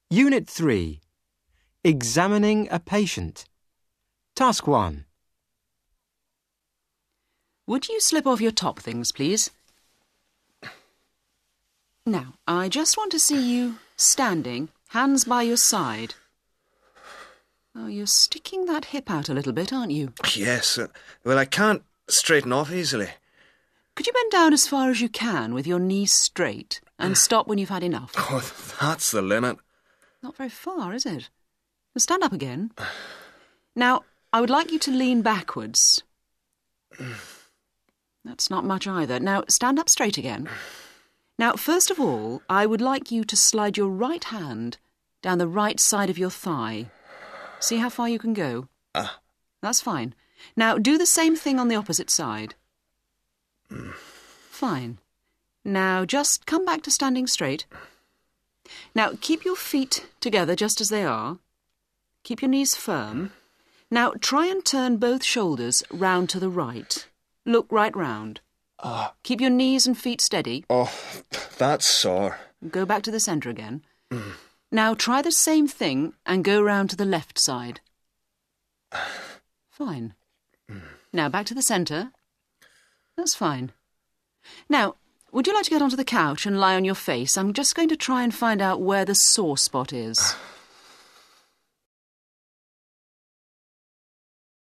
Unit 3. Examining a patient. Task 1. Would you slip off your top things, please? Now, I just want to see you standing, hands by your side. Oh, you're sticking that hip out a little bit, aren't you? Yes. Well, I can't straighten off easily. Could you bend down as far as you can with your knees straight and stop when you've had enough? Oh, that's the limit. Not very far, is it? Now stand up again. Now, I would like you to lean backwards. That's not much either. Now, stand up straight again. Now, first of all, I would like you to slide your right hand down the right side of your thigh. See how far you can go? That's fine. Now, do the same thing on the opposite side. Fine. Now, just come back to standing straight. Now, keep your feet together just as they are. Keep your knees firm. Now, try and turn both shoulders round to the right. Look right round. Keep your knees and feet steady. Oh, that's sore. Go back to the centre again. Now, try the same thing and go round to the left side. Fine. Now, back to the centre. That's fine. Now, would you like to get onto the couch and lie on your face? I'm just going to try and find out where the sore spot is.